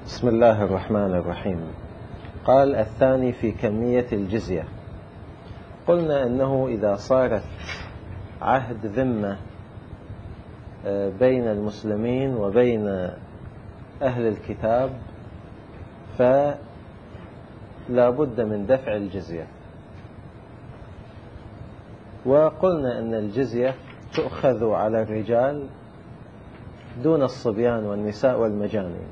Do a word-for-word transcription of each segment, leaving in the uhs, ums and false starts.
بسم الله الرحمن الرحيم. قال الثاني في كمية الجزية. قلنا أنه إذا صارت عهد ذمة بين المسلمين وبين أهل الكتاب فلا بد من دفع الجزية، وقلنا أن الجزية تؤخذ على الرجال دون الصبيان والنساء والمجانين.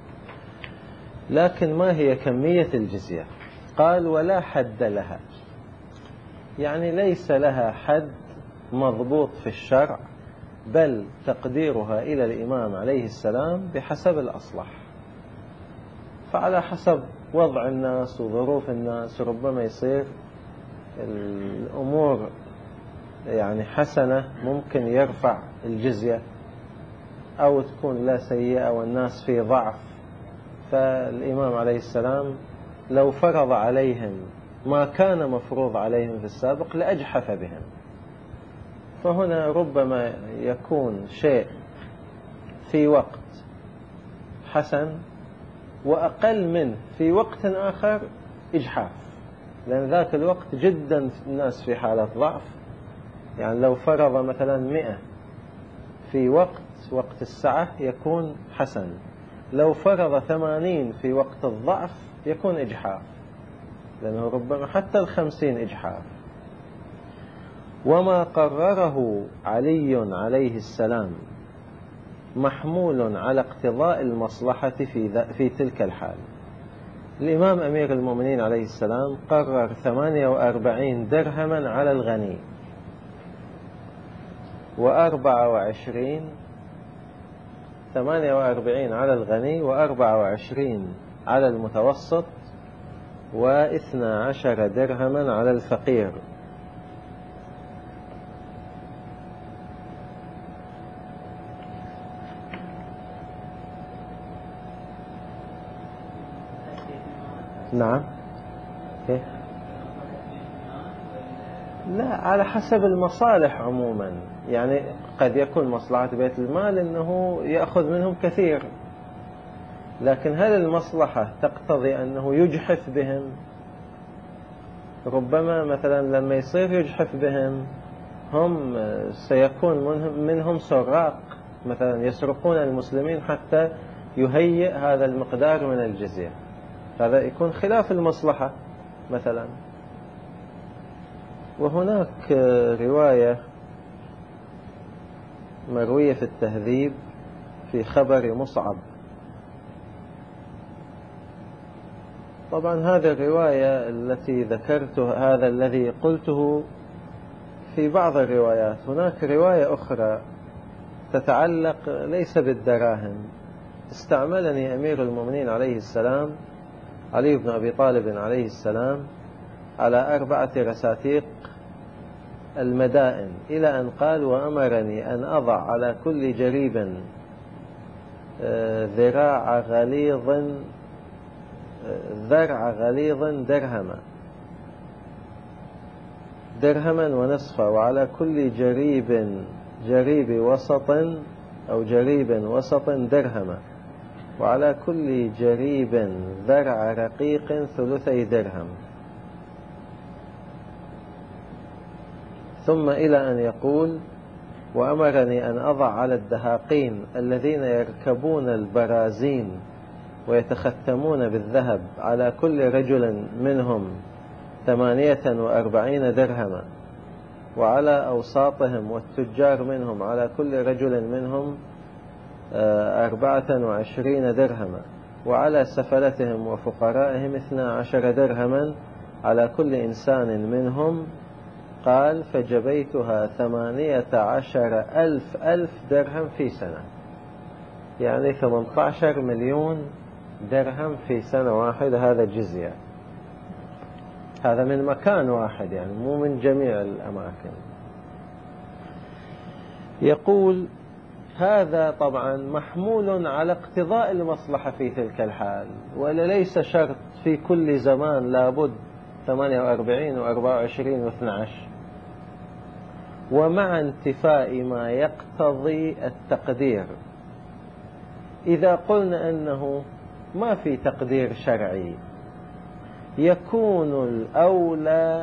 لكن ما هي كمية الجزية؟ قال ولا حد لها، يعني ليس لها حد مضبوط في الشرع، بل تقديرها إلى الإمام عليه السلام بحسب الأصلح. فعلى حسب وضع الناس وظروف الناس ربما يصير الأمور يعني حسنة ممكن يرفع الجزية، أو تكون لا سيئة والناس في ضعف، فالإمام عليه السلام لو فرض عليهم ما كان مفروض عليهم في السابق لأجحف بهم. فهنا ربما يكون شيء في وقت حسن وأقل منه في وقت آخر إجحاف، لأن ذاك الوقت جدا الناس في حالة ضعف. يعني لو فرض مثلا مئة في وقت وقت السعة يكون حسن، لو فرض ثمانين في وقت الضعف يكون إجحاف، لأنه ربما حتى الخمسين إجحاف. وما قرره علي عليه السلام محمول على اقتضاء المصلحة في, في تلك الحال. الإمام أمير المؤمنين عليه السلام قرر ثمانية وأربعين درهما على الغني، وأربعة وعشرين ثمانية وأربعين على الغني وأربعة وعشرين على المتوسط، واثنى عشر درهما على الفقير. نعم. إيه؟ لا، على حسب المصالح عموما. يعني قد يكون مصلحة بيت المال أنه يأخذ منهم كثير، لكن هل المصلحة تقتضي أنه يجحف بهم؟ ربما مثلا لما يصير يجحف بهم هم سيكون منهم سراق مثلا يسرقون المسلمين حتى يهيئ هذا المقدار من الجزية، هذا يكون خلاف المصلحة مثلا. وهناك رواية مروية في التهذيب في خبر مصعب. طبعا هذه الرواية التي ذكرته، هذا الذي قلته في بعض الروايات. هناك رواية أخرى تتعلق ليس بالدراهم. استعملني أمير المؤمنين عليه السلام علي بن أبي طالب عليه السلام على أربعة رساتيق المدائن، إلى أن قال وأمرني أن أضع على كل جريب ذراع غليظ ذرع غليظ درهما درهما ونصفا، وعلى كل جريب جريب وسط أو جريب وسط درهما، وعلى كل جريب ذرع رقيق ثلثي درهم. ثم إلى أن يقول وأمرني أن أضع على الدهاقين الذين يركبون البرازين ويتختمون بالذهب على كل رجل منهم ثمانية وأربعين درهما، وعلى أوساطهم والتجار منهم على كل رجل منهم أربعة وعشرين درهما، وعلى سفلتهم وفقرائهم اثنى عشر درهما على كل إنسان منهم. قال فجبيتها ثمانية عشر ألف ألف درهم في سنة، يعني ثمانية عشر مليون درهم في سنة واحدة. هذا جزية، هذا من مكان واحد يعني مو من جميع الأماكن. يقول هذا طبعا محمول على اقتضاء المصلحة في تلك الحال، ولا ليس شرط في كل زمان لابد ثمانية وأربعين وأربعة وعشرين واثنى عشر. ومع انتفاء ما يقتضي التقدير، إذا قلنا أنه ما في تقدير شرعي. يكون الأولى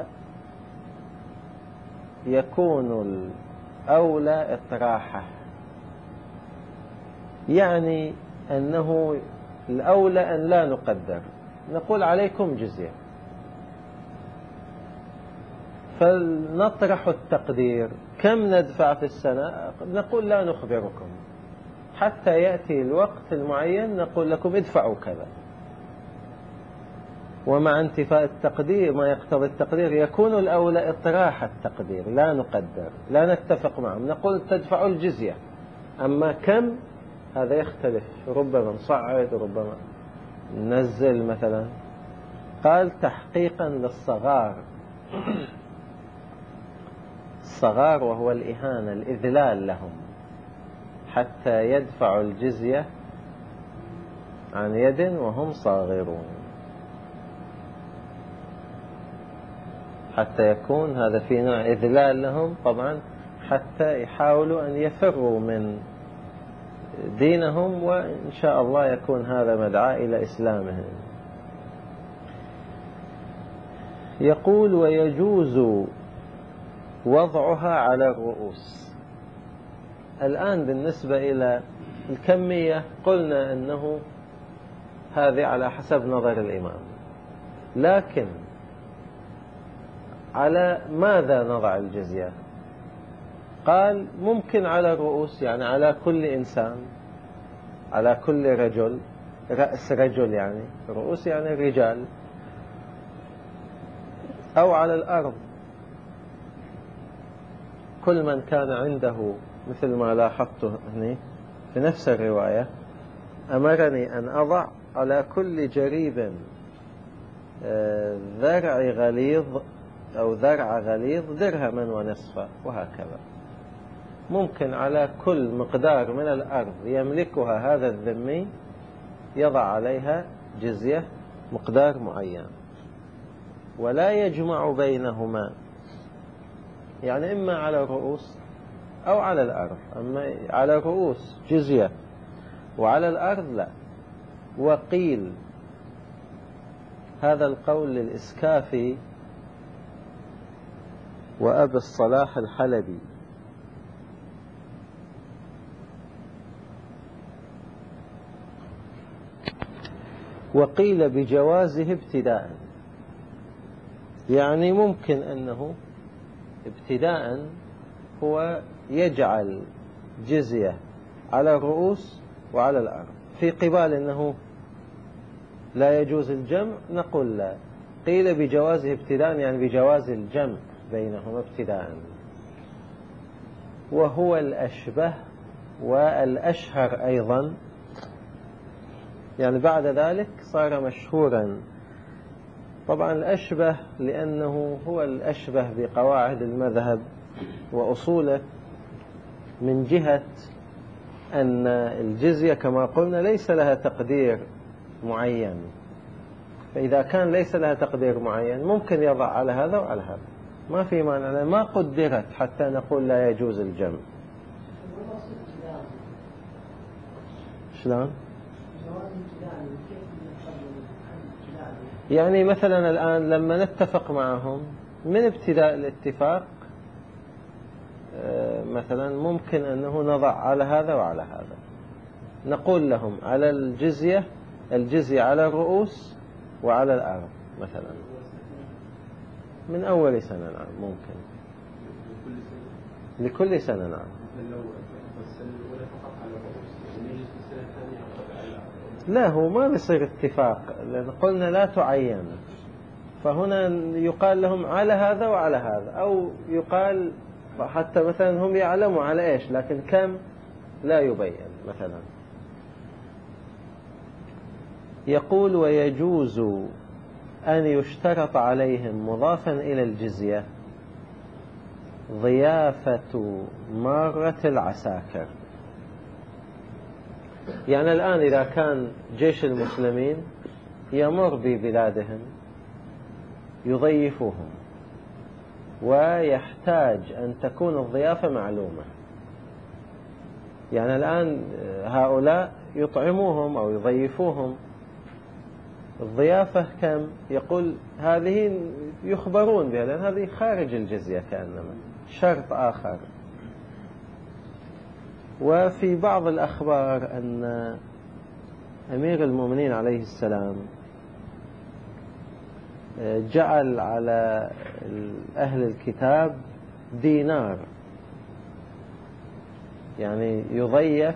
يكون الأولى إطراحه، يعني أنه الأولى أن لا نقدر، نقول عليكم جزية، فلنطرح التقدير كم ندفع في السنة، نقول لا نخبركم حتى يأتي الوقت المعين نقول لكم ادفعوا كذا. ومع انتفاء التقدير ما يقتضي التقدير يكون الأولى إطراح التقدير، لا نقدر، لا نتفق معهم، نقول تدفعوا الجزية، أما كم هذا يختلف، ربما نصعد ربما ننزل مثلا. قال تحقيقا للصغار، الصغار وهو الإهانة، الإذلال لهم، حتى يدفعوا الجزية عن يد وهم صاغرون، حتى يكون هذا في نوع إذلال لهم طبعا، حتى يحاولوا أن يفروا من دينهم، وإن شاء الله يكون هذا مدعاة إلى إسلامهم. يقول ويجوز وضعها على الرؤوس. الآن بالنسبة إلى الكمية قلنا أنه هذه على حسب نظر الإمام، لكن على ماذا نضع الجزية؟ قال ممكن على الرؤوس، يعني على كل إنسان، على كل رجل، رأس رجل يعني، رؤوس يعني رجال، أو على الأرض، كل من كان عنده، مثل ما لاحظته هنا في نفس الرواية، أمرني أن أضع على كل جريب ذرع غليظ أو ذرع غليظ درهما ونصفا، وهكذا. ممكن على كل مقدار من الأرض يملكها هذا الذمي يضع عليها جزية مقدار معين، ولا يجمع بينهما، يعني إما على الرؤوس أو على الأرض، أما على الرؤوس جزية وعلى الأرض لا. وقيل هذا القول للإسكافي وأبي الصلاح الحلبي، وقيل بجوازه ابتداء، يعني ممكن أنه ابتداء هو يجعل جزية على الرؤوس وعلى الأرض، في قبال أنه لا يجوز الجمع نقول لا. قيل بجوازه ابتداء يعني بجواز الجمع بينهما ابتداء، وهو الأشبه والأشهر أيضا، يعني بعد ذلك صار مشهورا. طبعا الأشبه لأنه هو الأشبه بقواعد المذهب وأصوله، من جهة أن الجزية كما قلنا ليس لها تقدير معين، فإذا كان ليس لها تقدير معين ممكن يضع على هذا وعلى هذا، ما في مانع، ما قدرت حتى نقول لا يجوز الجمع. شلون؟ يعني مثلا الآن لما نتفق معهم من ابتداء الاتفاق مثلا ممكن أنه نضع على هذا وعلى هذا، نقول لهم على الجزية الجزية على الرؤوس وعلى الأرض مثلا من أول سنة، نعم ممكن لكل سنة، نعم. لا هو ما بيصير اتفاق، لأن قلنا لا تعين، فهنا يقال لهم على هذا وعلى هذا، أو يقال حتى مثلا هم يعلموا على إيش لكن كم لا يبين مثلا. يقول ويجوز أن يشترط عليهم مضافا إلى الجزية ضيافة مارة العساكر. يعني الآن إذا كان جيش المسلمين يمر ببلادهم يضيفوهم، ويحتاج أن تكون الضيافة معلومة، يعني الآن هؤلاء يطعموهم أو يضيفوهم الضيافة كم؟ يقول هذه يخبرون بها لأن هذه خارج الجزية كأنما شرط آخر. وفي بعض الأخبار أن أمير المؤمنين عليه السلام جعل على أهل الكتاب دينار، يعني يضيف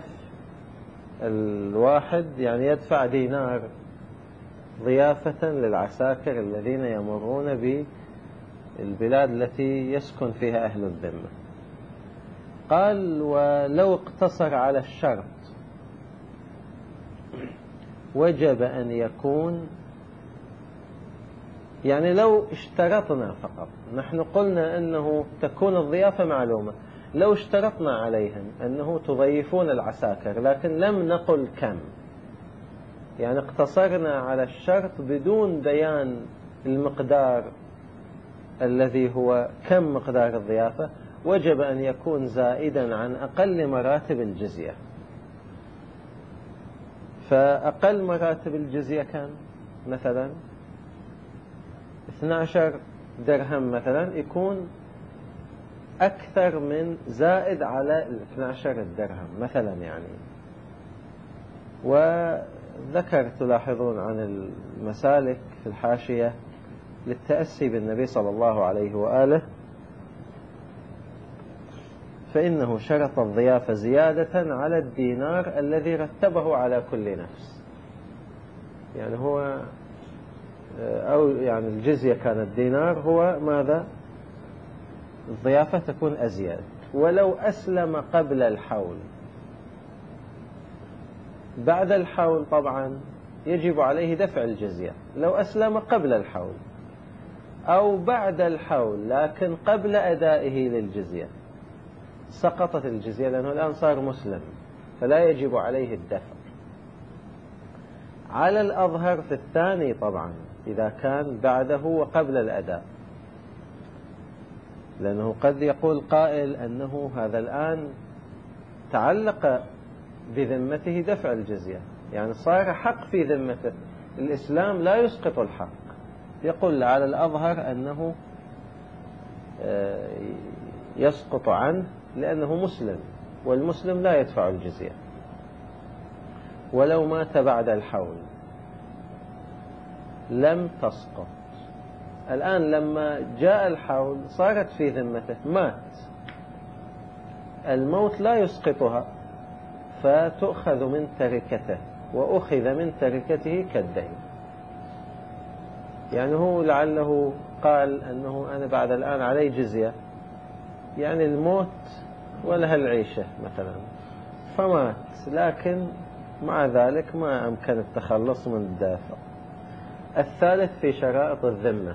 الواحد يعني يدفع دينار ضيافة للعساكر الذين يمرون بالبلاد التي يسكن فيها أهل الذمة. قال ولو اقتصر على الشرط وجب أن يكون، يعني لو اشترطنا فقط، نحن قلنا أنه تكون الضيافة معلومة، لو اشترطنا عليهم أنه تضيفون العساكر لكن لم نقل كم، يعني اقتصرنا على الشرط بدون بيان المقدار الذي هو كم مقدار الضيافة، وجب أن يكون زائدا عن أقل مراتب الجزية. فأقل مراتب الجزية كان مثلا اثني عشر درهم مثلا، يكون أكثر من زائد على اثني عشر درهم مثلا يعني. وذكر تلاحظون عن المسالك في الحاشية للتأسي بالنبي صلى الله عليه وآله، فإنه شرط الضيافة زيادة على الدينار الذي رتبه على كل نفس. يعني هو أو يعني الجزية كانت دينار، هو ماذا؟ الضيافة تكون أزيد. ولو أسلم قبل الحول، بعد الحول طبعا يجب عليه دفع الجزية. لو أسلم قبل الحول أو بعد الحول لكن قبل أدائه للجزية سقطت الجزية، لأنه الآن صار مسلم فلا يجب عليه الدفع. على الأظهر في الثاني طبعا إذا كان بعده وقبل الأداء، لأنه قد يقول قائل أنه هذا الآن تعلق بذمته دفع الجزية، يعني صار حق في ذمته. الإسلام لا يسقط الحق، يقول على الأظهر أنه يسقط عنه لأنه مسلم، والمسلم لا يدفع الجزية. ولو مات بعد الحول لم تسقط. الآن لما جاء الحول صارت في ذمته، مات، الموت لا يسقطها، فتؤخذ من تركته، وأخذ من تركته كالدين. يعني هو لعله قال أنه أنا بعد الآن علي جزية، يعني الموت ولا العيشة مثلا، فمات، لكن مع ذلك ما أمكن التخلص من الدافع. الثالث في شرائط الذمة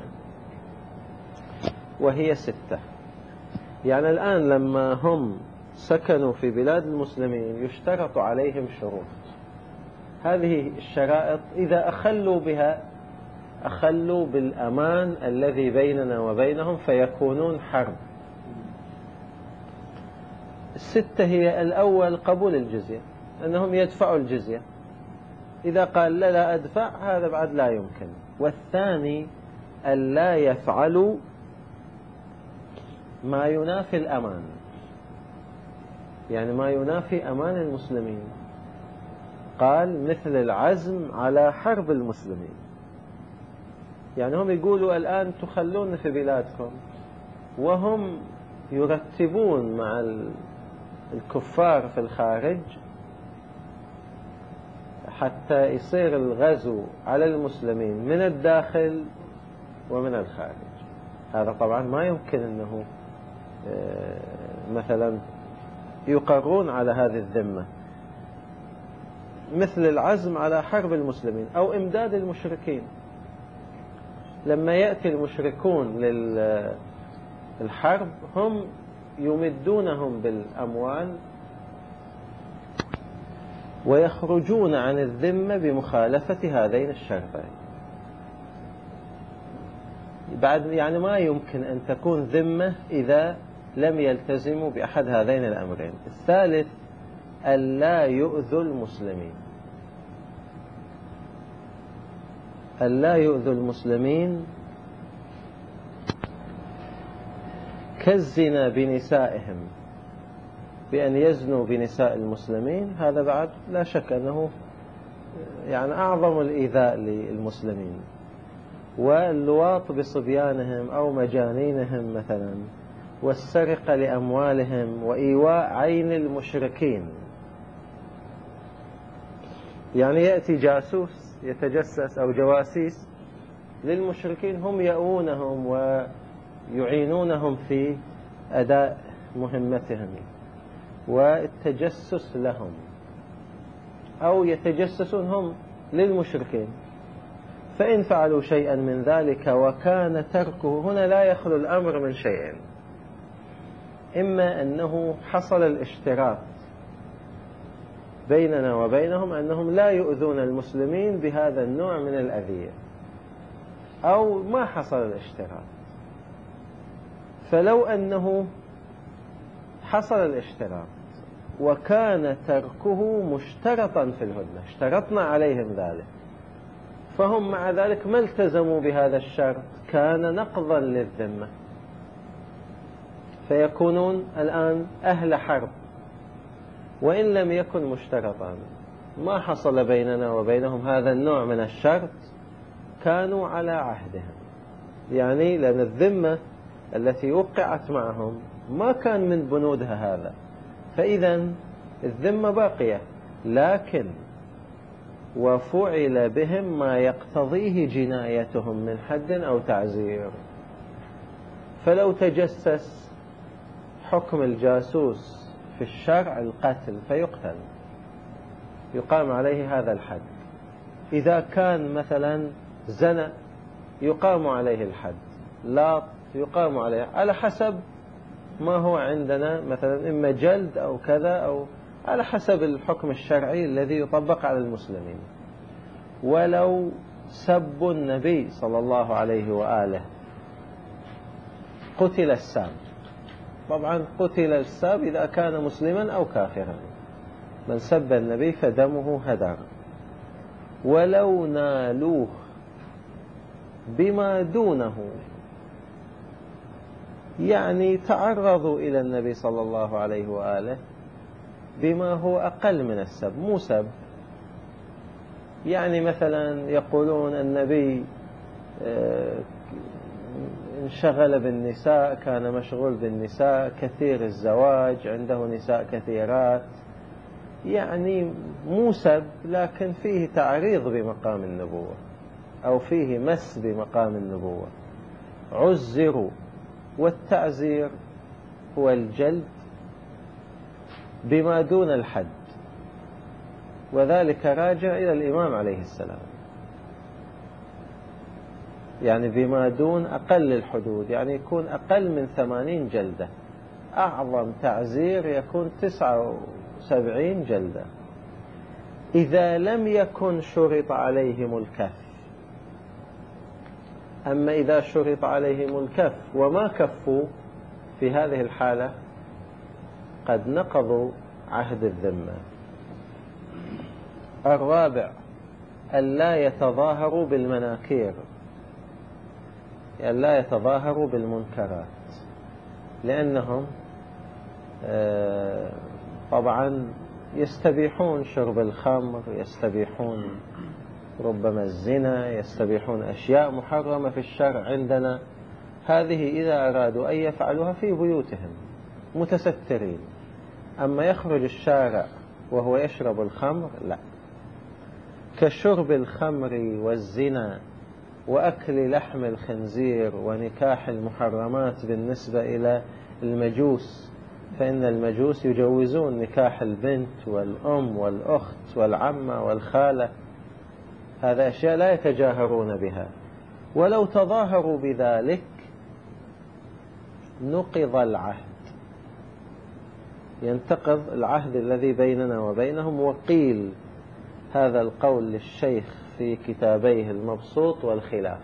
وهي ستة. يعني الآن لما هم سكنوا في بلاد المسلمين يشترط عليهم شروط، هذه الشرائط إذا أخلوا بها أخلوا بالأمان الذي بيننا وبينهم فيكونون حرب. الستة هي: الأول قبول الجزية، أنهم يدفعوا الجزية، إذا قال لا لا أدفع هذا بعد لا يمكن. والثاني ألا يفعلوا ما ينافي الأمان، يعني ما ينافي أمان المسلمين. قال مثل العزم على حرب المسلمين، يعني هم يقولوا الآن تخلون في بلادكم، وهم يرتبون مع الكفار في الخارج حتى يصير الغزو على المسلمين من الداخل ومن الخارج. هذا طبعا ما يمكن أنه مثلا يقرون على هذه الذمة. مثل العزم على حرب المسلمين أو إمداد المشركين، لما يأتي المشركون للحرب هم يمدونهم بالأموال ويخرجون عن الذمة بمخالفة هذين الشرطين. بعد يعني ما يمكن أن تكون ذمة إذا لم يلتزموا بأحد هذين الأمرين. الثالث ألا يؤذوا المسلمين، أن لا يؤذوا المسلمين كالزنا بنسائهم، بأن يزنوا بنساء المسلمين، هذا بعد لا شك أنه يعني أعظم الإيذاء للمسلمين. واللواط بصبيانهم أو مجانينهم مثلا، والسرقة لأموالهم، وإيواء عين المشركين. يعني يأتي جاسوس يتجسس أو جواسيس للمشركين، هم يأونهم ويعينونهم في أداء مهمتهم والتجسس لهم، أو يتجسسون هم للمشركين. فإن فعلوا شيئا من ذلك وكان تركه، هنا لا يخلو الأمر من شيئين: إما أنه حصل الاشتراط بيننا وبينهم أنهم لا يؤذون المسلمين بهذا النوع من الأذية، أو ما حصل الاشتراط. فلو أنه حصل الاشتراط وكان تركه مشترطا في الهدنة، اشترطنا عليهم ذلك، فهم مع ذلك ما التزموا بهذا الشرط، كان نقضا للذمة، فيكونون الآن أهل حرب. وإن لم يكن مشترطا، ما حصل بيننا وبينهم هذا النوع من الشرط، كانوا على عهدهم. يعني لأن الذمة التي وقعت معهم ما كان من بنودها هذا، فإذا الذمة باقية، لكن وفعل بهم ما يقتضيه جنايتهم من حد أو تعزير. فلو تجسس، حكم الجاسوس في الشرع القتل، فيقتل، يقام عليه هذا الحد. إذا كان مثلا زنا يقام عليه الحد، لاط يقام عليه، على حسب ما هو عندنا، مثلا إما جلد أو كذا، أو على حسب الحكم الشرعي الذي يطبق على المسلمين. ولو سبوا النبي صلى الله عليه وآله قتل الساب. طبعا قتل الساب إذا كان مسلما أو كافرا، من سب النبي فدمه هدر. ولو نالوه بما دونه، يعني تعرضوا إلى النبي صلى الله عليه وآله بما هو أقل من السب، مو سب، يعني مثلا يقولون النبي انشغل بالنساء، كان مشغول بالنساء، كثير الزواج، عنده نساء كثيرات، يعني مو سب، لكن فيه تعريض بمقام النبوة، أو فيه مس بمقام النبوة، عزروا. والتعزير هو الجلد بما دون الحد، وذلك راجع إلى الإمام عليه السلام، يعني بما دون أقل الحدود، يعني يكون أقل من ثمانين جلدة. أعظم تعزير يكون تسعة وسبعين جلدة. إذا لم يكن شرط عليهم الكف. أما إذا شرط عليهم الكف وما كفوا، في هذه الحالة قد نقضوا عهد الذمة. الرابع: ألا يتظاهروا بالمناكير، ألا يتظاهروا بالمنكرات، لأنهم طبعا يستبيحون شرب الخمر، يستبيحون ربما الزنا، يستبيحون أشياء محرمة في الشرع عندنا. هذه إذا أرادوا أن يفعلوها في بيوتهم متسترين. أما يخرج الشارع وهو يشرب الخمر، لا. كشرب الخمر والزنا وأكل لحم الخنزير ونكاح المحرمات بالنسبة إلى المجوس، فإن المجوس يجوزون نكاح البنت والأم والأخت والعمة والخالة، هذا أشياء لا يتجاهرون بها. ولو تظاهروا بذلك نقض العهد، ينتقض العهد الذي بيننا وبينهم. وقيل هذا القول للشيخ في كتابيه المبسوط والخلاف.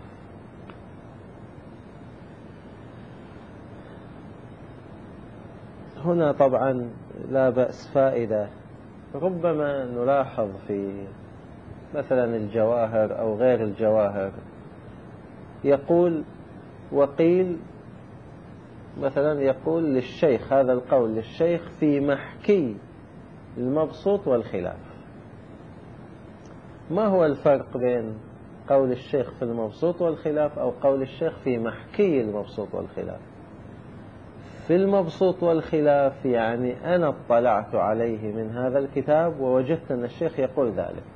هنا طبعا لا بأس فائدة، ربما نلاحظ في مثلا الجواهر أو غير الجواهر، يقول وقيل مثلا يقول للشيخ، هذا القول للشيخ في محكي المبسوط والخلاف. ما هو الفرق بين قول الشيخ في المبسوط والخلاف أو قول الشيخ في محكي المبسوط والخلاف؟ في المبسوط والخلاف يعني أنا اطلعت عليه من هذا الكتاب ووجدت أن الشيخ يقول ذلك،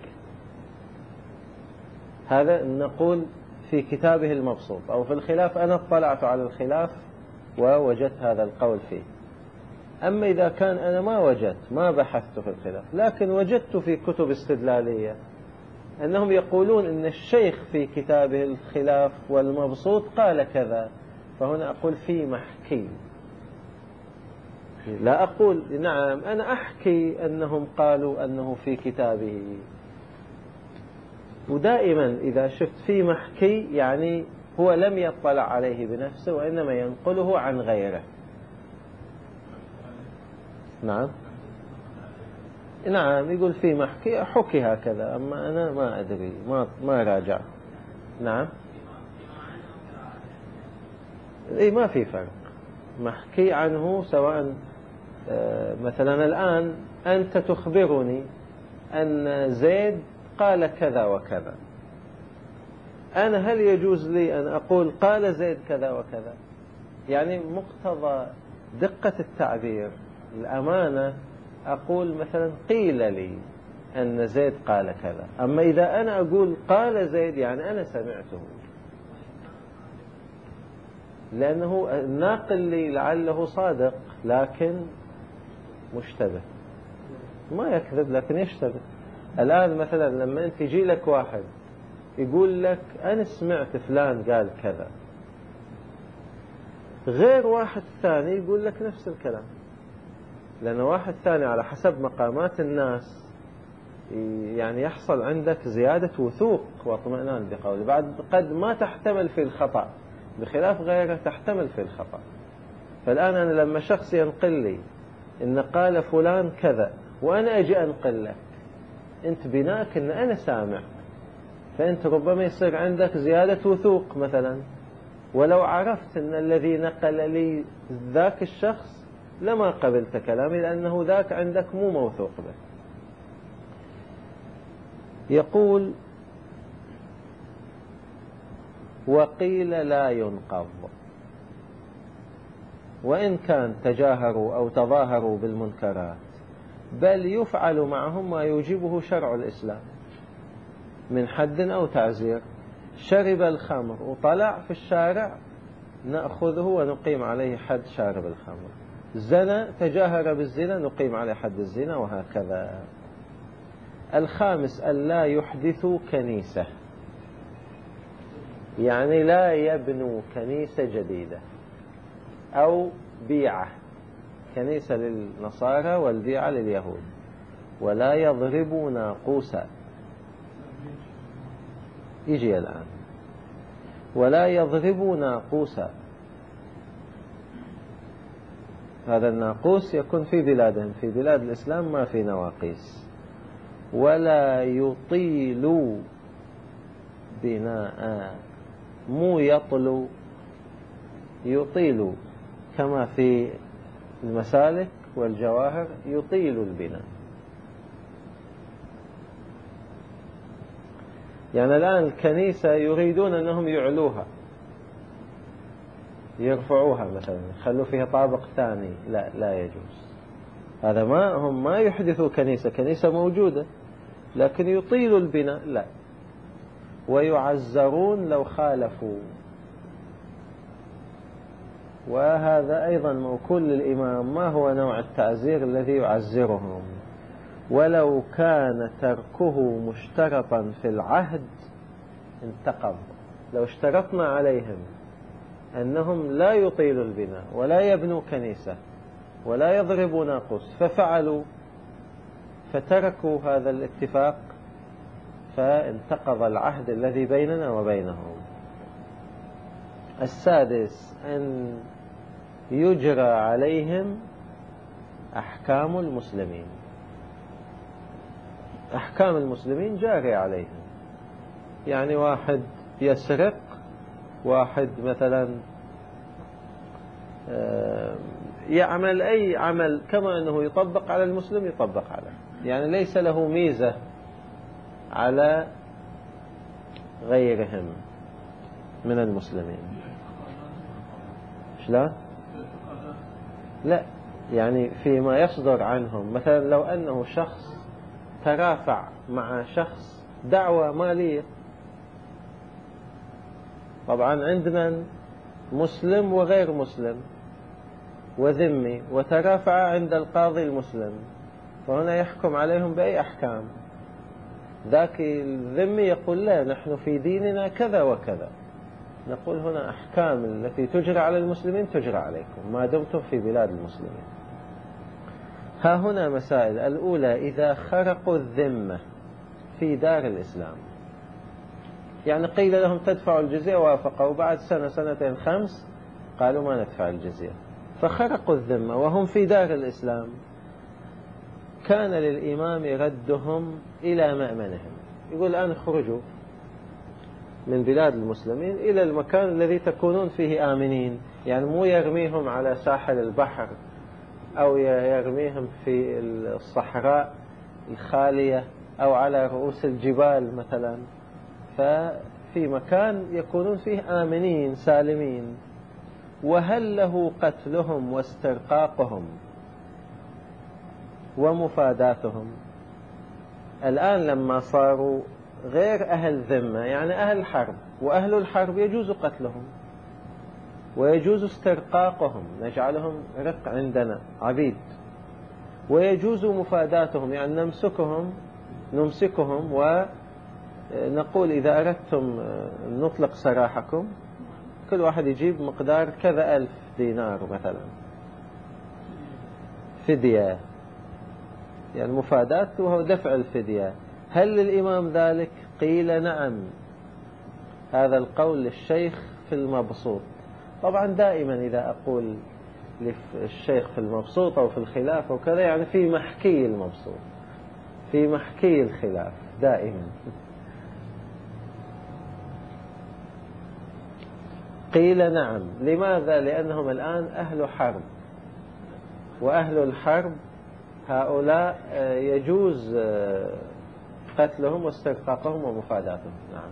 هذا نقول في كتابه المبسوط. أو في الخلاف أنا اطلعت على الخلاف ووجدت هذا القول فيه. أما إذا كان أنا ما وجدت، ما بحثت في الخلاف، لكن وجدت في كتب استدلالية أنهم يقولون أن الشيخ في كتابه الخلاف والمبسوط قال كذا، فهنا أقول في محكي، لا أقول نعم أنا أحكي أنهم قالوا أنه في كتابه. ودائما إذا شفت في محكي يعني هو لم يطلع عليه بنفسه وإنما ينقله عن غيره. نعم نعم يقول في محكي حكي هكذا، أما أنا ما أدري، ما ما راجع. نعم إيه ما في فرق، محكي عنه سواء مثلا الآن أنت تخبرني أن زيد قال كذا وكذا، أنا هل يجوز لي أن أقول قال زيد كذا وكذا؟ يعني مقتضى دقة التعبير الأمانة أقول مثلا قيل لي أن زيد قال كذا. أما إذا أنا أقول قال زيد يعني أنا سمعته، لأنه الناقل لي لعله صادق لكن مشتبه، ما يكذب لكن يشتبه. الآن مثلا لما أنت يجي لك واحد يقول لك أنا سمعت فلان قال كذا، غير واحد ثاني يقول لك نفس الكلام، لأن واحد ثاني على حسب مقامات الناس يعني يحصل عندك زيادة وثوق واطمئنان بقوله، بعد قد ما تحتمل في الخطأ، بخلاف غيره تحتمل في الخطأ. فالآن أنا لما شخص ينقل لي إن قال فلان كذا وأنا أجي أنقل لك، أنت بناك إن أنا سامع، فأنت ربما يصير عندك زيادة وثوق مثلا، ولو عرفت أن الذي نقل لي ذاك الشخص لما قبلت كلامي لأنه ذاك عندك مو موثوق به. يقول وقيل لا ينقض، وإن كان تجاهروا أو تظاهروا بالمنكرات، بل يفعل معهم ما يوجبه شرع الإسلام من حد أو تعزير. شرب الخمر وطلع في الشارع نأخذه ونقيم عليه حد شارب الخمر، زنى تجاهر بالزنا نقيم عليه حد الزنا، وهكذا. الخامس ألا يحدثوا كنيسة، يعني لا يبنوا كنيسة جديدة أو بيعة، كنيسة للنصارى والبيعة لليهود. ولا يضربوا ناقوسا، يجي الآن ولا يضربوا ناقوسا، هذا الناقوس يكون في بلادهم، في بلاد الإسلام ما في نواقيس. ولا يطيلوا بناء، مو يطلوا، يطيلوا كما في المسالك والجواهر يطيل البناء. يعني الآن الكنيسة يريدون أنهم يعلوها، يرفعوها مثلا، يخلوا فيها طابق ثاني، لا لا يجوز هذا. ما هم ما يحدثوا كنيسة، كنيسة موجودة لكن يطيلوا البناء لا. ويعزرون لو خالفوا، وهذا أيضا موكول للإمام، ما هو نوع التعزير الذي يعزرهم؟ ولو كان تركه مشترطا في العهد انتقض. لو اشترطنا عليهم أنهم لا يطيلوا البناء ولا يبنوا كنيسة ولا يضربوا ناقوس ففعلوا فتركوا هذا الاتفاق، فانتقض العهد الذي بيننا وبينهم. السادس أن يجرى عليهم أحكام المسلمين، أحكام المسلمين جارية عليهم. يعني واحد يسرق، واحد مثلا يعمل أي عمل كما أنه يطبق على المسلم يطبق عليه، يعني ليس له ميزة على غيرهم من المسلمين. شلون؟ لا، يعني فيما يصدر عنهم، مثلا لو أنه شخص ترافع مع شخص دعوة مالية، طبعا عندنا مسلم وغير مسلم وذمي، وترافع عند القاضي المسلم، فهنا يحكم عليهم بأي أحكام. ذاك الذمي يقول لا، نحن في ديننا كذا وكذا، نقول هنا أحكام التي تجرى على المسلمين تجرى عليكم ما دمتم في بلاد المسلمين. ها هنا مسائل. الأولى، إذا خرقوا الذمة في دار الإسلام، يعني قيل لهم تدفعوا الجزية وافقوا، بعد سنة سنتين خمس قالوا ما ندفع الجزية، فخرقوا الذمة وهم في دار الإسلام، كان للإمام ردهم إلى مأمنهم، يقول الآن اخرجوا من بلاد المسلمين إلى المكان الذي تكونون فيه آمنين، يعني مو يرميهم على ساحل البحر أو يرميهم في الصحراء الخالية أو على رؤوس الجبال مثلا، ففي مكان يكونون فيه آمنين سالمين. وهل له قتلهم واسترقاقهم ومفاداتهم؟ الآن لما صاروا غير أهل ذمة، يعني أهل حرب، وأهل الحرب يجوز قتلهم ويجوز استرقاقهم، نجعلهم رق عندنا عبيد، ويجوز مفاداتهم، يعني نمسكهم نمسكهم ونقول إذا أردتم نطلق سراحكم كل واحد يجيب مقدار كذا ألف دينار مثلا فدية، يعني مفادات وهو دفع الفدية. هل للإمام ذلك؟ قيل نعم. هذا القول للشيخ في المبسوط. طبعا دائما إذا أقول للشيخ في المبسوط أو في الخلاف وكذا، يعني في محكي المبسوط، في محكي الخلاف دائما. قيل نعم. لماذا؟ لأنهم الآن أهل حرب، وأهل الحرب هؤلاء يجوز قتلهم واسترقاقهم ومفاداتهم. نعم.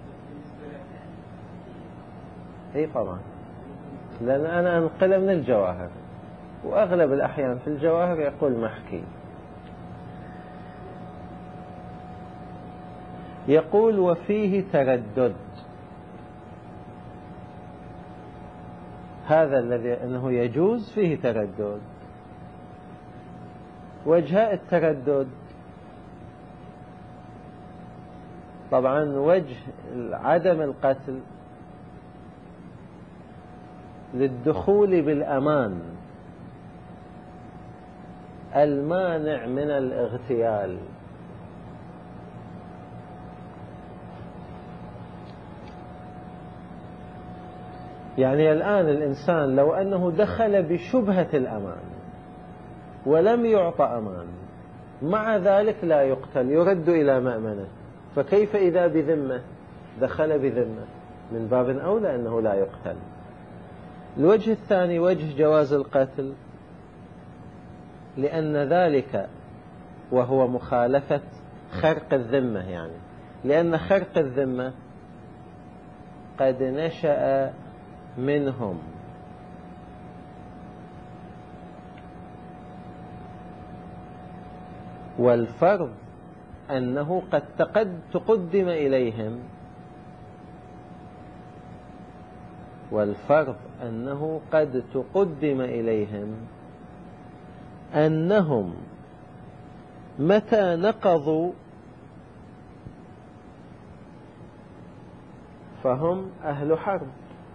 اي طبعا، لأن أنا أنقل من الجواهر، وأغلب الأحيان في الجواهر يقول محكي. يقول وفيه تردد. هذا الذي أنه يجوز فيه تردد. وجه التردد طبعا وجه عدم القتل للدخول بالأمان المانع من الاغتيال. يعني الآن الإنسان لو أنه دخل بشبهة الأمان ولم يعطى أمان، مع ذلك لا يقتل، يرد إلى مأمنه، فكيف إذا بذمة دخل بذمة؟ من باب أولى أنه لا يقتل. الوجه الثاني وجه جواز القتل، لأن ذلك وهو مخالفة خرق الذمة، يعني لأن خرق الذمة قد نشأ منهم، والفرض أنه قد تقدم إليهم والفرض أنه قد تقدم إليهم أنهم متى نقضوا فهم أهل حرب.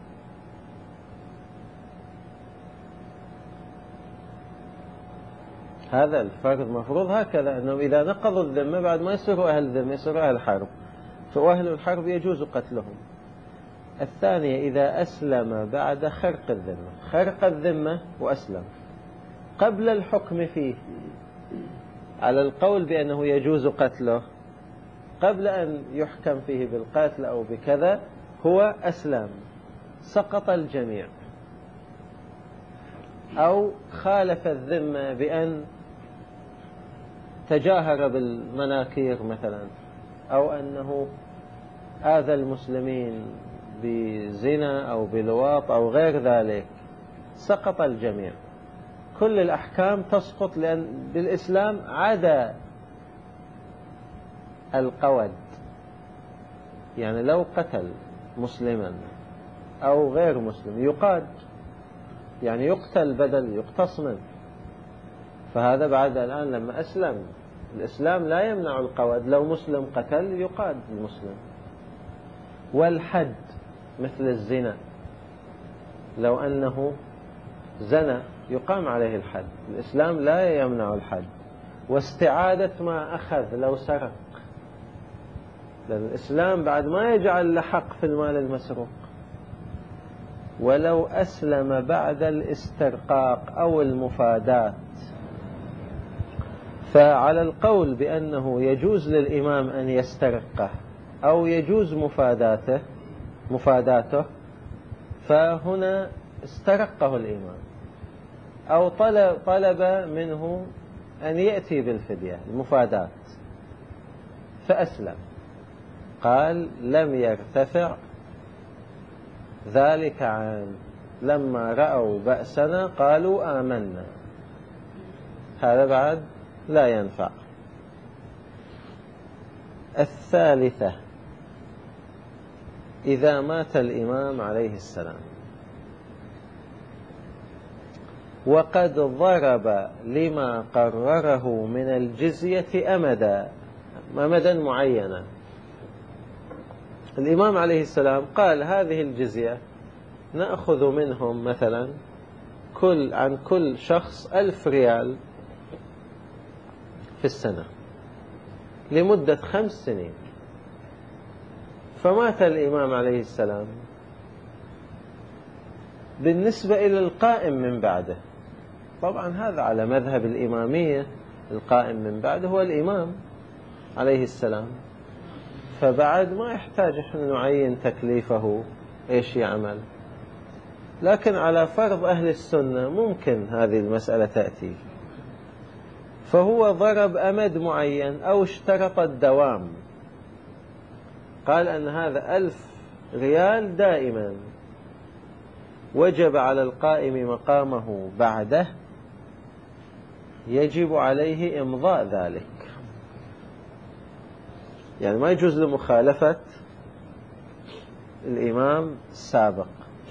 هذا الفرض مفروض هكذا، أنهم إذا نقضوا الذمة بعد ما يصيروا أهل ذمة يصيروا أهل حرب، فأهل الحرب يجوز قتلهم. الثانية إذا أسلم بعد خرق الذمة، خرق الذمة وأسلم قبل الحكم فيه، على القول بأنه يجوز قتله قبل أن يحكم فيه بالقتل أو بكذا هو أسلم، سقط الجميع، أو خالف الذمة بأن تجاهر بالمناكير مثلا، أو أنه آذى المسلمين بزنا أو بلواط أو غير ذلك، سقط الجميع. كل الأحكام تسقط، لأن بالإسلام عدا القود. يعني لو قتل مسلما أو غير مسلم يقاد، يعني يقتل بدل يقتص منه، فهذا بعد الآن لما أسلم. الإسلام لا يمنع القود، لو مسلم قتل يقاد المسلم. والحد مثل الزنا، لو أنه زنى يقام عليه الحد، الإسلام لا يمنع الحد. واستعادة ما أخذ لو سرق، لأن الإسلام بعد ما يجعل له حق في المال المسروق. ولو أسلم بعد الاسترقاق أو المفادات، فعلى القول بأنه يجوز للإمام أن يسترقه أو يجوز مفاداته مفاداته فهنا استرقه الإمام أو طلب, طلب منه أن يأتي بالفدية المفادات فأسلم، قال لم يرتفع ذلك عن لما رأوا بأسنا قالوا آمنا، هذا بعد لا ينفع. الثالثة، إذا مات الإمام عليه السلام وقد ضرب لما قرره من الجزية أمدا أمدا معينا، الإمام عليه السلام قال هذه الجزية نأخذ منهم مثلا كل عن كل شخص ألف ريال في السنة لمدة خمس سنين. فمات الإمام عليه السلام، بالنسبة إلى القائم من بعده، طبعا هذا على مذهب الإمامية، القائم من بعده هو الإمام عليه السلام، فبعد ما يحتاج احنا نعين تكليفه ايش يعمل. لكن على فرض أهل السنة ممكن هذه المسألة تأتي، فهو ضرب أمد معين أو اشترط الدوام، قال أن هذا ألف ريال دائما، وجب على القائم مقامه بعده يجب عليه إمضاء ذلك، يعني ما يجوز لمخالفة الإمام السابق.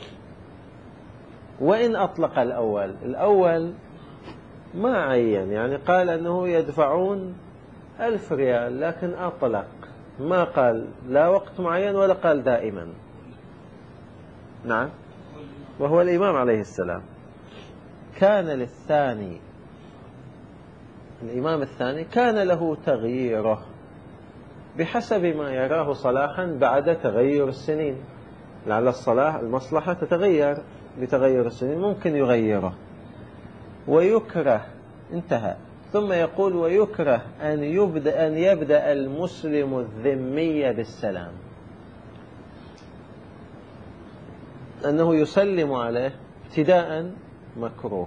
وإن أطلق الأول الأول ما عين، يعني قال أنه يدفعون ألف ريال لكن أطلق، ما قال لا وقت معين ولا قال دائما. نعم، وهو الإمام عليه السلام. كان للثاني، الإمام الثاني كان له تغييره بحسب ما يراه صلاحا بعد تغير السنين، لعل الصلاح المصلحة تتغير بتغير السنين، ممكن يغيره. ويكره، انتهى. ثم يقول ويكره أن يبدأ, أن يبدأ المسلم الذمي بالسلام، أنه يسلم عليه ابتداء مكروه.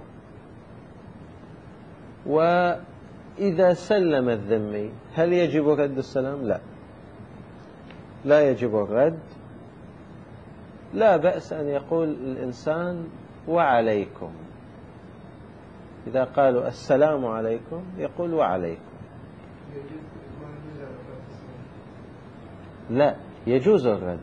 وإذا سلم الذمي هل يجب رد السلام؟ لا، لا يجب الرد. لا بأس أن يقول الإنسان وعليكم، إذا قالوا السلام عليكم يقول وعليكم. لا، يجوز الرد،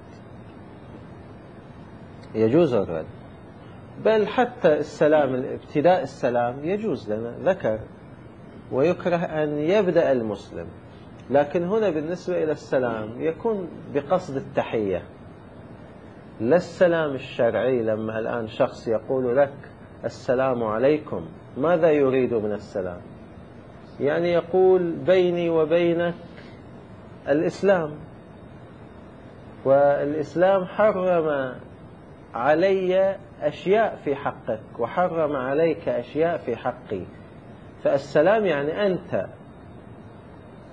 يجوز الرد، بل حتى السلام ابتداء السلام يجوز لنا، ذكر ويكره أن يبدأ المسلم. لكن هنا بالنسبة إلى السلام يكون بقصد التحية، لا السلام الشرعي. لما الآن شخص يقول لك السلام عليكم، ماذا يريد من السلام؟ يعني يقول بيني وبينك الإسلام، والإسلام حرم علي أشياء في حقك وحرم عليك أشياء في حقي، فالسلام يعني أنت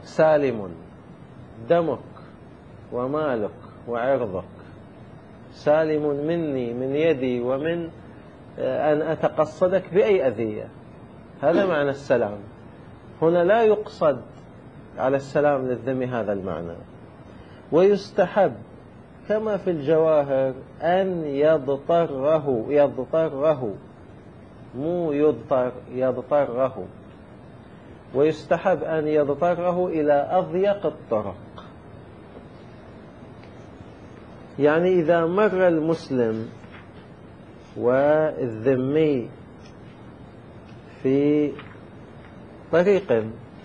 سالم دمك ومالك وعرضك، سالم مني من يدي ومن أن أتقصدك بأي أذية. هذا معنى السلام. هنا لا يقصد على السلام للذم هذا المعنى. ويستحب كما في الجواهر أن يضطره يضطره مو يضطر يضطره ويستحب أن يضطره إلى أضيق الطرق. يعني إذا مر المسلم والذمي في طريق،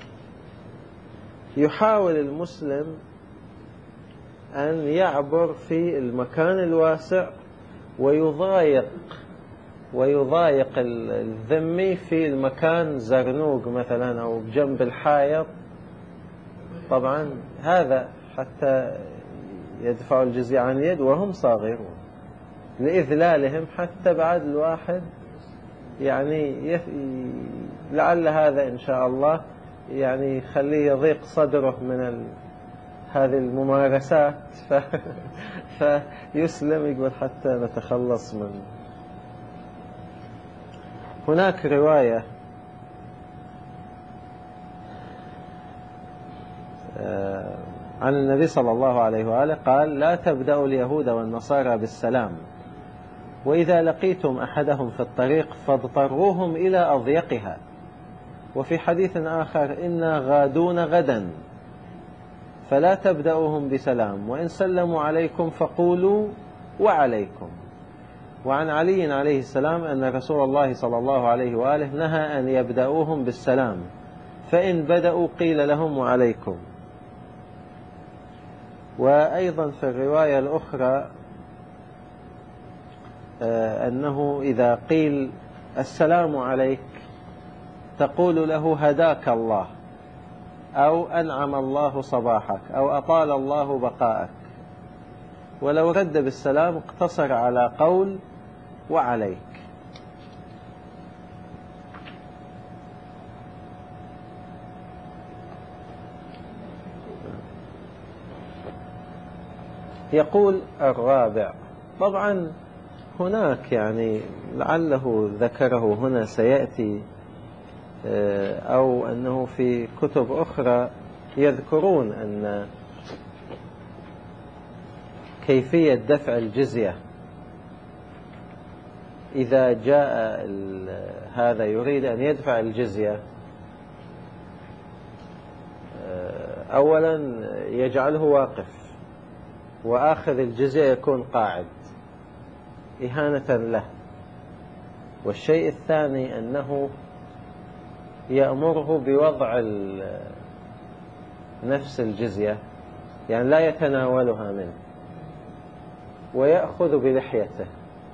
يحاول المسلم أن يعبر في المكان الواسع ويضايق ويضايق الذمي في المكان زرنوق مثلا أو بجنب الحائط. طبعا هذا حتى يدفعوا الجزية عن يد وهم صاغرون لإذلالهم، حتى بعد الواحد يعني يف... لعل هذا إن شاء الله يعني يخليه يضيق صدره من ال... هذه الممارسات ف... فيسلم، يقول حتى نتخلص من. هناك رواية عن النبي صلى الله عليه وآله قال: لا تبدأوا اليهود والنصارى بالسلام، وإذا لقيتم أحدهم في الطريق فاضطروهم إلى أضيقها. وفي حديث آخر: إنا غادون غدا فلا تبدأوهم بسلام، وإن سلموا عليكم فقولوا وعليكم. وعن علي عليه السلام أن رسول الله صلى الله عليه وآله نهى أن يبدأوهم بالسلام، فإن بدأوا قيل لهم وعليكم. وأيضا في الرواية الأخرى أنه إذا قيل السلام عليك تقول له هداك الله، أو أنعم الله صباحك، أو أطال الله بقاءك. ولو رد بالسلام اقتصر على قول وعليك. يقول الرابع، طبعا هناك يعني لعله ذكره هنا سيأتي، أو أنه في كتب أخرى يذكرون أن كيفية دفع الجزية إذا جاء هذا يريد أن يدفع الجزية، أولا يجعله واقف، وآخذ الجزية يكون قاعد إهانة له. والشيء الثاني أنه يأمره بوضع نفس الجزية، يعني لا يتناولها منه، ويأخذ بلحيته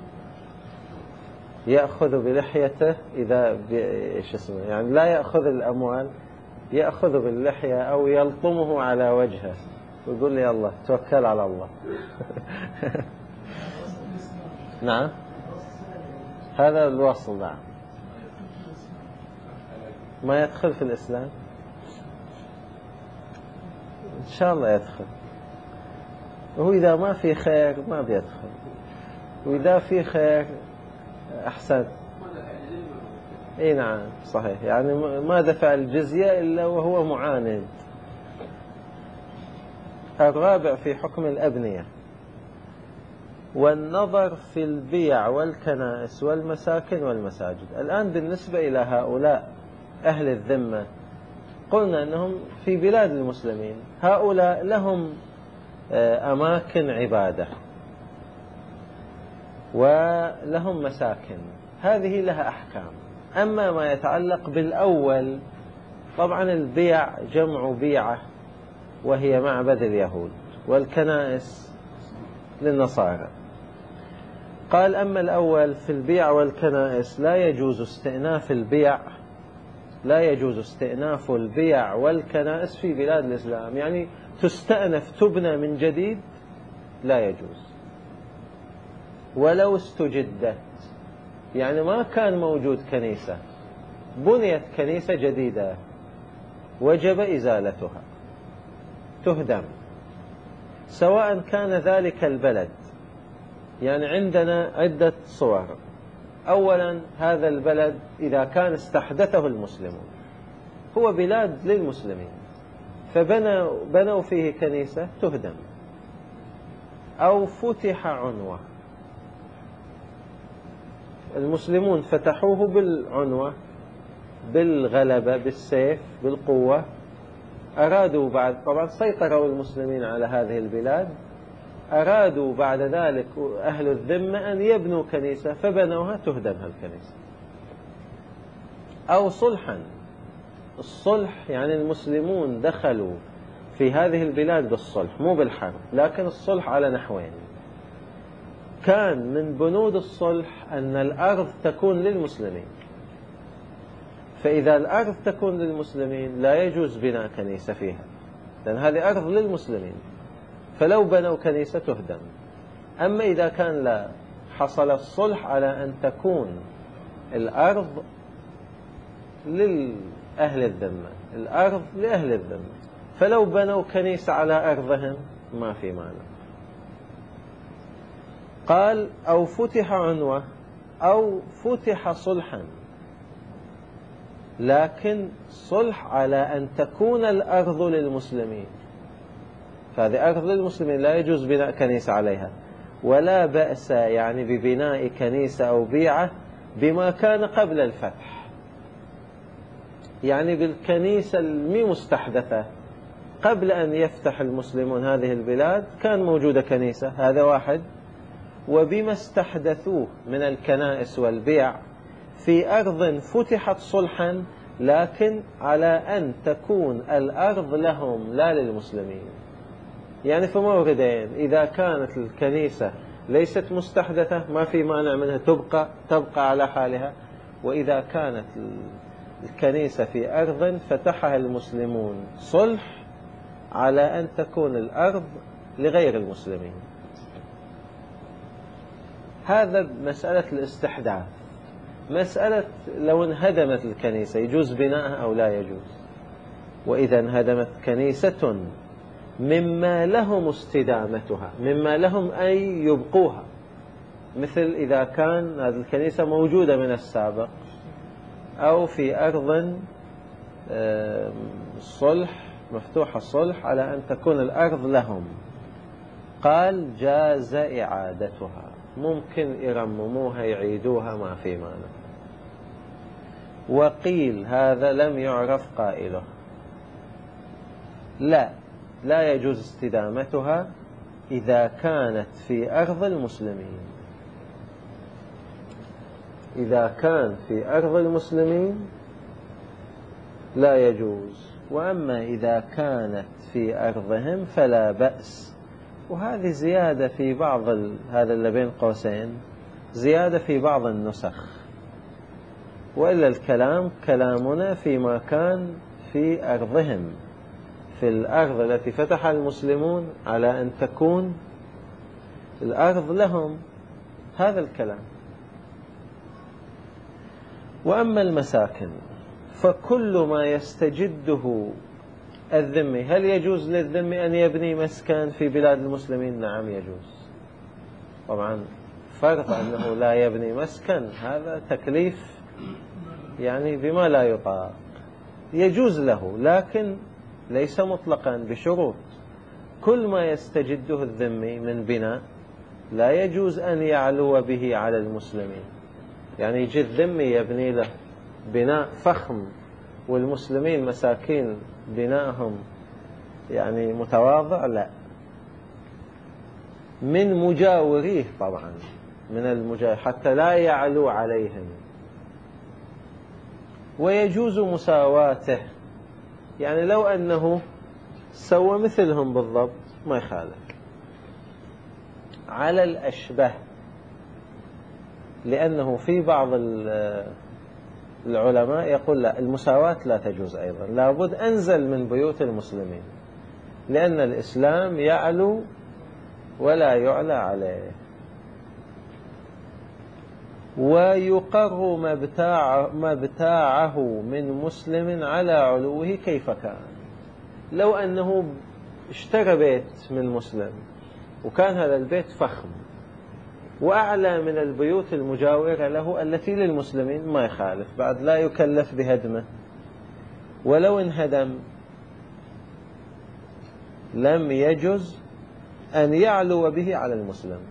يأخذ بلحيته إذا إيش اسمه يعني لا يأخذ الأموال، يأخذ باللحية أو يلطمه على وجهه ويقول لي الله توكل على الله. نعم هذا الوصل. نعم ما يدخل في الإسلام، إن شاء الله يدخل. وهو إذا ما في خير ما بيدخل، وإذا في خير أحسن. إيه نعم صحيح، يعني ما دفع الجزية إلا وهو معاند. الرابع في حكم الأبنية والنظر في البيع والكنائس والمساكن والمساجد. الآن بالنسبة إلى هؤلاء أهل الذمة، قلنا أنهم في بلاد المسلمين، هؤلاء لهم أماكن عبادة ولهم مساكن، هذه لها أحكام. أما ما يتعلق بالأول، طبعا البيع جمع بيعة وهي معبد اليهود، والكنائس للنصارى. قال: أما الأول في البيع والكنائس لا يجوز استئناف البيع لا يجوز استئناف البيع والكنائس في بلاد الإسلام، يعني تستأنف تبنى من جديد لا يجوز، ولو استجدت، يعني ما كان موجود كنيسة، بنيت كنيسة جديدة وجب إزالتها. تهدم، سواء كان ذلك البلد. يعني عندنا عدة صور. أولا، هذا البلد إذا كان استحدثه المسلمون، هو بلاد للمسلمين، فبنوا بنوا فيه كنيسة، تهدم. أو فتح عنوة، المسلمون فتحوه بالعنوة، بالغلبة، بالسيف، بالقوة. أرادوا بعد، طبعا سيطروا المسلمين على هذه البلاد، أرادوا بعد ذلك أهل الذمة أن يبنوا كنيسة، فبنوها، تهدم هالكنيسة. أو صلحا، الصلح يعني المسلمون دخلوا في هذه البلاد بالصلح، مو بالحرب، لكن الصلح على نحوين. كان من بنود الصلح أن الأرض تكون للمسلمين، فإذا الأرض تكون للمسلمين لا يجوز بناء كنيسة فيها، لأن هذه أرض للمسلمين، فلو بنوا كنيسة تهدم. أما إذا كان لا، حصل الصلح على أن تكون الأرض لأهل الذمة، الأرض لأهل الذمة، فلو بنوا كنيسة على أرضهم ما في مانع. قال: أو فتح عنوة، أو فتح صلحا، لكن صلح على أن تكون الأرض للمسلمين، فهذه أرض للمسلمين لا يجوز بناء كنيسة عليها، ولا بأس يعني ببناء كنيسة أو بيعة بما كان قبل الفتح، يعني بالكنيسة المي مستحدثة قبل أن يفتح المسلمون هذه البلاد كان موجودة كنيسة، هذا واحد. وبما استحدثوه من الكنائس والبيع في أرض فتحت صلحا، لكن على أن تكون الأرض لهم لا للمسلمين. يعني في موردين: إذا كانت الكنيسة ليست مستحدثة ما في مانع منها، تبقى تبقى على حالها. وإذا كانت الكنيسة في أرض فتحها المسلمون صلح على أن تكون الأرض لغير المسلمين. هذا مسألة الاستحداث. مسألة لو انهدمت الكنيسة يجوز بناءها أو لا يجوز. وإذا انهدمت كنيسة مما لهم استدامتها، مما لهم أي يبقوها، مثل إذا كان هذه الكنيسة موجودة من السابق، أو في أرض صلح مفتوح الصلح على أن تكون الأرض لهم، قال: جاز إعادتها، ممكن يرمموها يعيدوها ما في مانع. وقيل هذا لم يعرف قائله، لا لا يجوز استدامتها إذا كانت في أرض المسلمين. إذا كان في أرض المسلمين لا يجوز، وأما إذا كانت في أرضهم فلا بأس. وهذه زيادة في بعض ال... هذا اللي بين قوسين زيادة في بعض النسخ، وإلا الكلام كلامنا فيما كان في أرضهم، في الأرض التي فتحها المسلمون على أن تكون الأرض لهم، هذا الكلام. وأما المساكن فكل ما يستجده الذمي، هل يجوز للذمي أن يبني مسكن في بلاد المسلمين؟ نعم يجوز. طبعا فرض أنه لا يبني مسكن، هذا تكليف يعني بما لا يطاق، يجوز له، لكن ليس مطلقا، بشروط. كل ما يستجده الذمي من بناء لا يجوز أن يعلو به على المسلمين. يعني يجي الذمي يبني له بناء فخم والمسلمين مساكين بناءهم يعني متواضع، لا، من مجاوريه طبعا، من المجاور حتى لا يعلو عليهم. ويجوز مساواته، يعني لو أنه سوى مثلهم بالضبط ما يخالف. على الأشبه، لأنه في بعض العلماء يقول لا، المساواة لا تجوز أيضا، لابد أنزل من بيوت المسلمين، لأن الإسلام يعلو ولا يعلى عليه. ويقر ما ابتاعه من مسلم على علوه كيف كان. لو أنه اشترى بيت من مسلم وكان هذا البيت فخم وأعلى من البيوت المجاورة له التي للمسلمين، ما يخالف، بعد لا يكلف بهدمه، ولو انهدم لم يجز أن يعلو به على المسلم.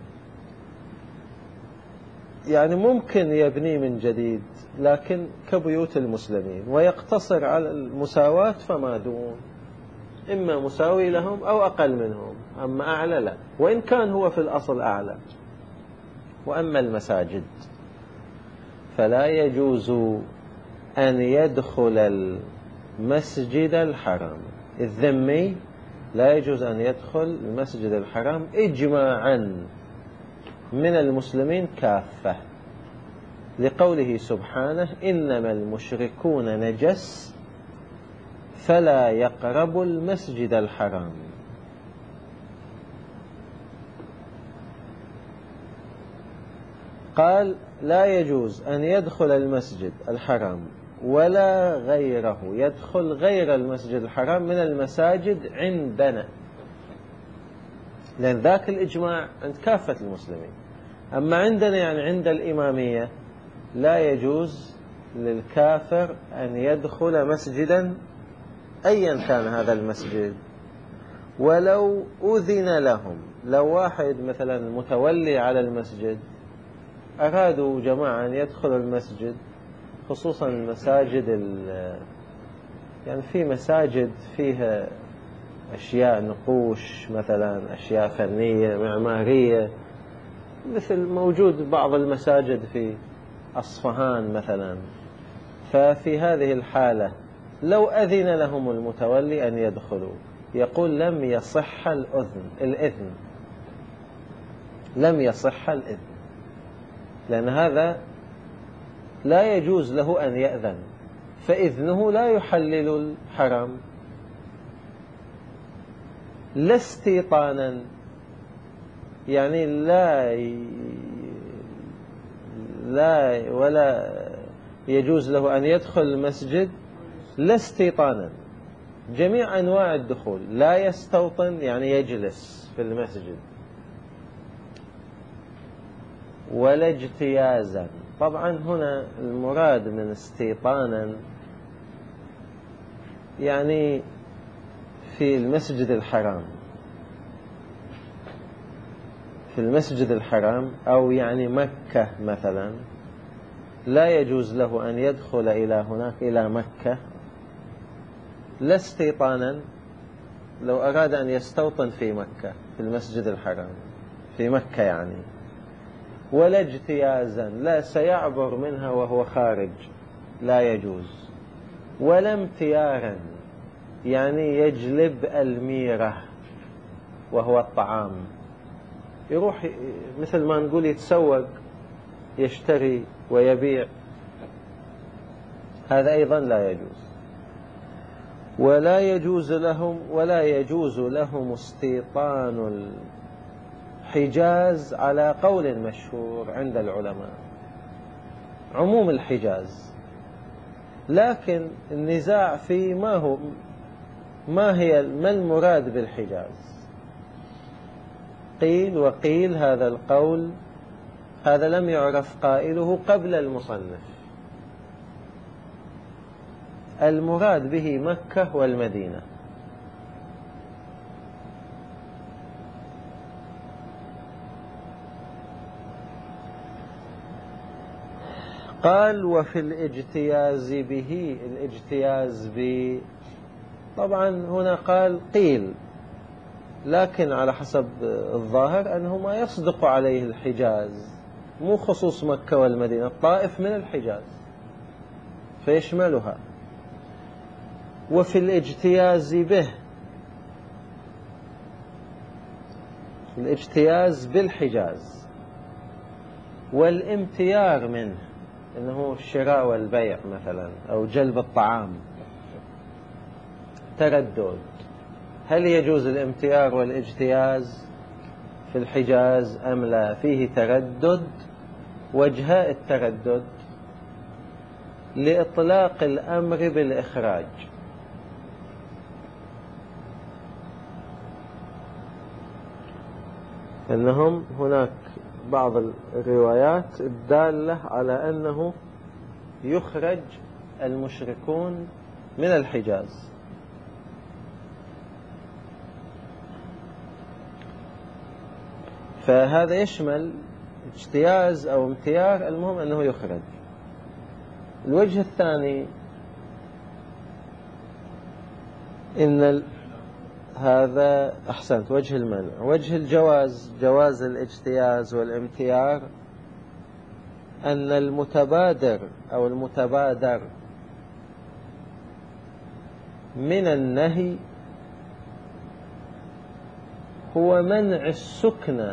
يعني ممكن يبني من جديد لكن كبيوت المسلمين، ويقتصر على المساواة فما دون، إما مساوي لهم أو أقل منهم، أما أعلى لا، وإن كان هو في الأصل أعلى. وأما المساجد فلا يجوز أن يدخل المسجد الحرام، الذمي لا يجوز أن يدخل المسجد الحرام إجماعا من المسلمين كافة، لقوله سبحانه إنما المشركون نجس فلا يقربوا المسجد الحرام. قال لا يجوز أن يدخل المسجد الحرام ولا غيره، يدخل غير المسجد الحرام من المساجد عندنا، لأن ذاك الإجماع عند كافة المسلمين. أما عندنا يعني عند الإمامية لا يجوز للكافر أن يدخل مسجدا أيا كان هذا المسجد ولو أذن لهم. لو واحد مثلا متولي على المسجد أرادوا جماعة أن يدخلوا المسجد، خصوصا المساجد يعني في مساجد فيها أشياء نقوش مثلا، أشياء فنية معمارية، مثل موجود بعض المساجد في أصفهان مثلا، ففي هذه الحالة لو أذن لهم المتولي أن يدخلوا يقول لم يصح الأذن الإذن لم يصح الإذن، لأن هذا لا يجوز له أن يأذن، فإذنه لا يحلل الحرام. لا استيطانا، يعني لا لا ولا يجوز له أن يدخل المسجد لا استيطانا، جميع أنواع الدخول، لا يستوطن يعني يجلس في المسجد، ولا اجتيازا. طبعا هنا المراد من استيطانا يعني في المسجد الحرام، في المسجد الحرام أو يعني مكة مثلا، لا يجوز له أن يدخل إلى هناك إلى مكة لا استيطانا، لو أراد أن يستوطن في مكة في المسجد الحرام في مكة يعني، ولا اجتيازا، لا سيعبر منها وهو خارج لا يجوز، ولا امتيارا يعني يجلب الميرة وهو الطعام، يروح مثل ما نقول يتسوق يشتري ويبيع، هذا أيضا لا يجوز. ولا يجوز لهم ولا يجوز لهم استيطان الحجاز على قول مشهور عند العلماء، عموم الحجاز، لكن النزاع في ما هو ما هي ما المراد بالحجاز. قيل وقيل هذا القول هذا لم يعرف قائله قبل المصنف، المراد به مكة والمدينة. قال وفي الاجتياز به، الاجتياز ب طبعا هنا قال قيل، لكن على حسب الظاهر أنه ما يصدق عليه الحجاز، مو خصوص مكة والمدينة، الطائف من الحجاز فيشملها. وفي الاجتياز به، الاجتياز بالحجاز، والامتيار منه إنه الشراء والبيع مثلا أو جلب الطعام، تردد، هل يجوز الامتيار والاجتياز في الحجاز أم لا؟ فيه تردد. وجهاء التردد لإطلاق الأمر بالإخراج، أنهم هناك بعض الروايات الدالة على أنه يخرج المشركون من الحجاز. فهذا يشمل اجتياز أو امتيار، المهم أنه يخرج. الوجه الثاني إن ال... هذا أحسنت، وجه المنع. وجه الجواز، جواز الاجتياز والامتيار، أن المتبادر أو المتبادر من النهي هو منع السكنى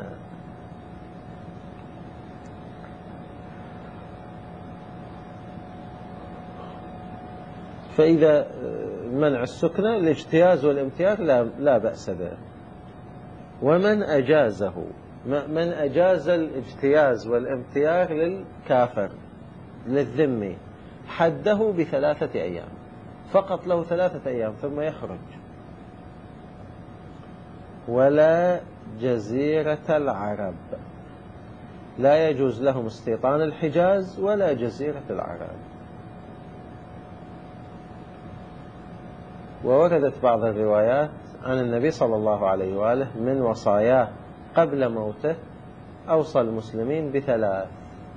فإذا منع السكنى الاجتياز والامتيار لا, لا بأس به. ومن أجازه، من أجاز الاجتياز والامتيار للكافر للذمي حده بثلاثة أيام فقط، له ثلاثة أيام ثم يخرج. ولا جزيرة العرب، لا يجوز لهم استيطان الحجاز ولا جزيرة العرب. ووردت بعض الروايات عن النبي صلى الله عليه وآله من وصاياه قبل موته أوصى المسلمين بثلاث،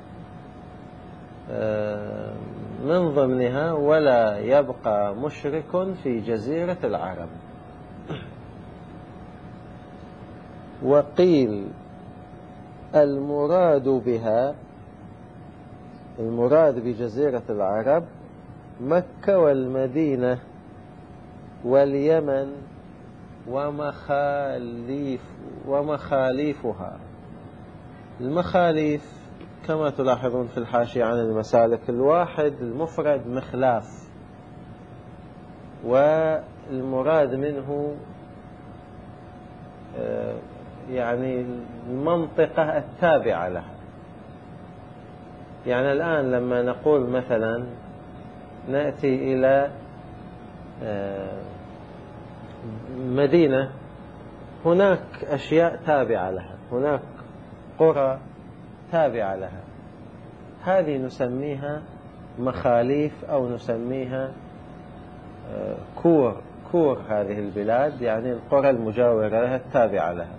من ضمنها ولا يبقى مشرك في جزيرة العرب. وقيل المراد بها، المراد بجزيرة العرب مكة والمدينة واليمن ومخاليف ومخاليفها. المخاليف كما تلاحظون في الحاشية عن المسالك، الواحد المفرد مخلاف، والمراد منه يعني المنطقة التابعة لها. يعني الآن لما نقول مثلا نأتي إلى مدينة، هناك أشياء تابعة لها، هناك قرى تابعة لها، هذه نسميها مخاليف أو نسميها كور كور هذه البلاد، يعني القرى المجاورة لها التابعة لها.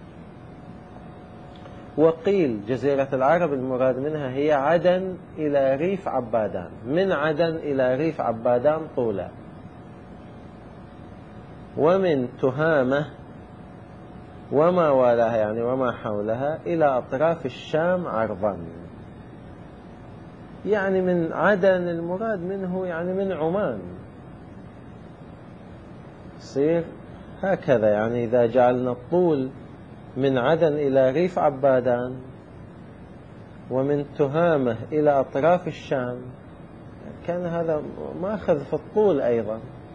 وقيل جزيرة العرب المراد منها هي عدن إلى ريف عبادان، من عدن إلى ريف عبادان طولا، ومن تهامة وما والاها يعني وما حولها إلى أطراف الشام عرضا. يعني من عدن المراد منه يعني من عمان، يصير هكذا. يعني إذا جعلنا الطول من عدن إلى ريف عبادان ومن تهامة إلى أطراف الشام، كان هذا ماخذ في الطول أيضا،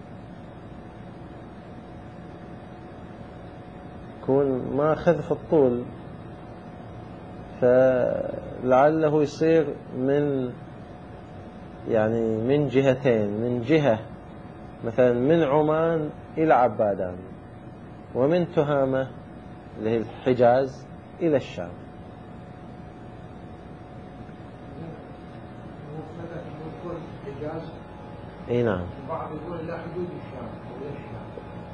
يكون ماخذ في الطول، فلعله يصير من يعني من جهتين، من جهة مثلا من عمان إلى عبادان، ومن تهامة اللي هي الحجاز إلى الشام. اي نعم. بعض يقول إلى حدود الشام أو إلى الشام.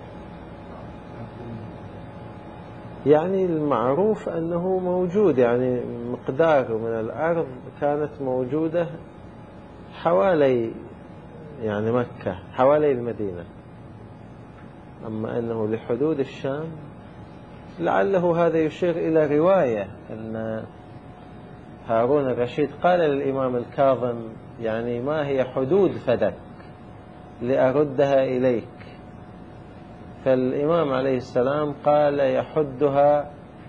يعني المعروف أنه موجود، يعني مقدار من الأرض كانت موجودة حوالي يعني مكة، حوالي المدينة. أما أنه لحدود الشام، لعله هذا يشير إلى رواية أن هارون الرشيد قال للإمام الكاظم يعني ما هي حدود فدك لأردها إليك، فالإمام عليه السلام قال يحدها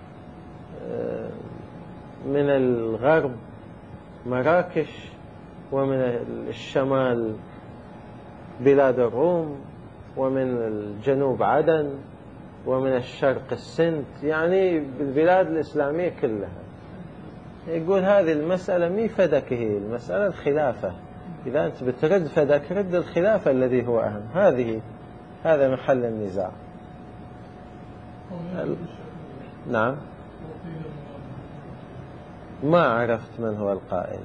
من الغرب مراكش، ومن الشمال بلاد الروم، ومن الجنوب عدن، ومن الشرق السند، يعني بالبلاد الإسلامية كلها. يقول هذه المسألة مي فدك، هي المسألة الخلافة، إذا أنت بترد فدك رد الخلافة الذي هو أهم، هذه هذا محل النزاع. ال... نعم. ما عرفت من هو القائل.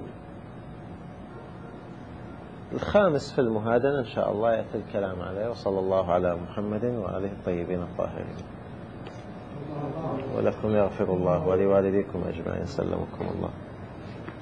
الخامس في المهادنة إن شاء الله يأتي الكلام عليه. وصلى الله على محمد وآله الطيبين الطاهرين. ولكم يغفر الله ولوالديكم أجمعين. سلمكم الله.